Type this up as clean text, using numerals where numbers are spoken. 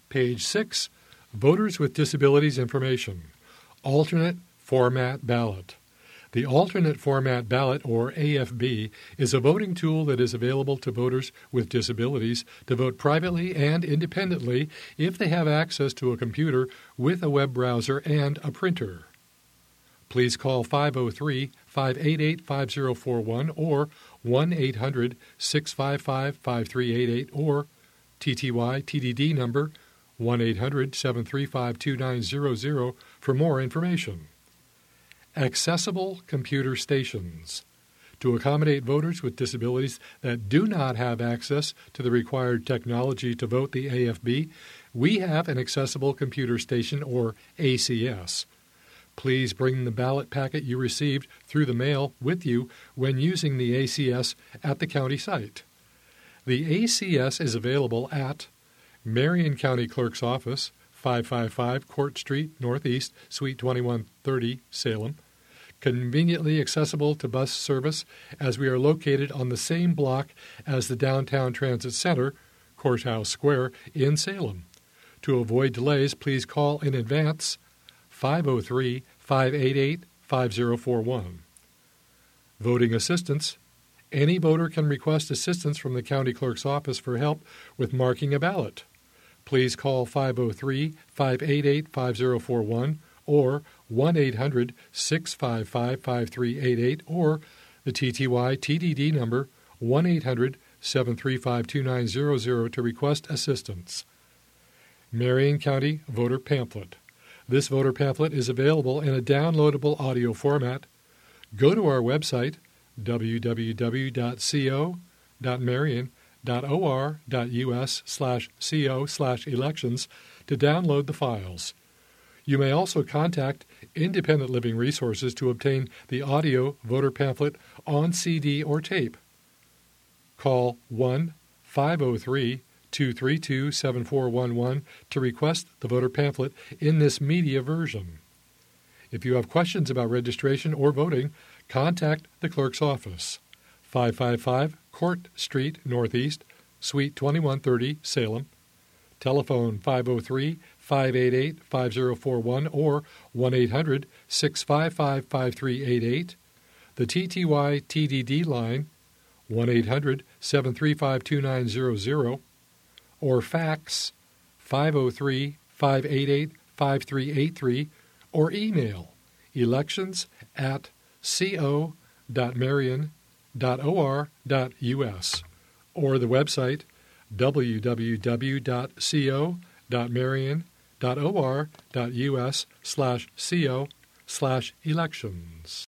Page 6, Voters with Disabilities Information, Alternate Format Ballot. The Alternate Format Ballot, or AFB, is a voting tool that is available to voters with disabilities to vote privately and independently if they have access to a computer with a web browser and a printer. Please call 503-588-5041 or 1-800-655-5388 or TTY TDD number 1-800-735-2900 for more information. Accessible computer stations. To accommodate voters with disabilities that do not have access to the required technology to vote the AFB, we have an accessible computer station, or ACS. Please bring the ballot packet you received through the mail with you when using the ACS at the county site. The ACS is available at Marion County Clerk's Office, 555 Court Street, Northeast, Suite 2130, Salem. Conveniently accessible to bus service as we are located on the same block as the Downtown Transit Center, Courthouse Square, in Salem. To avoid delays, please call in advance 503-588-5041. Voting assistance. Any voter can request assistance from the county clerk's office for help with marking a ballot. Please call 503-588-5041 or 1-800-655-5388 or the TTY TDD number 1-800-735-2900 to request assistance. Marion County Voter Pamphlet. This voter pamphlet is available in a downloadable audio format. Go to our website, www.co.marion.or.us/co/elections, to download the files. You may also contact Independent Living Resources to obtain the audio voter pamphlet on CD or tape. Call 1-503-232-7411 to request the voter pamphlet in this media version. If you have questions about registration or voting, contact the clerk's office, 555 Court Street, Northeast, Suite 2130, Salem. Telephone 503-588-5041 or 1-800-655-5388. The TTY TDD line, 1-800-735-2900, or fax 503-588-5383, or email elections@co.marion.or.us, or the website www.co.marion.or.us/co/elections.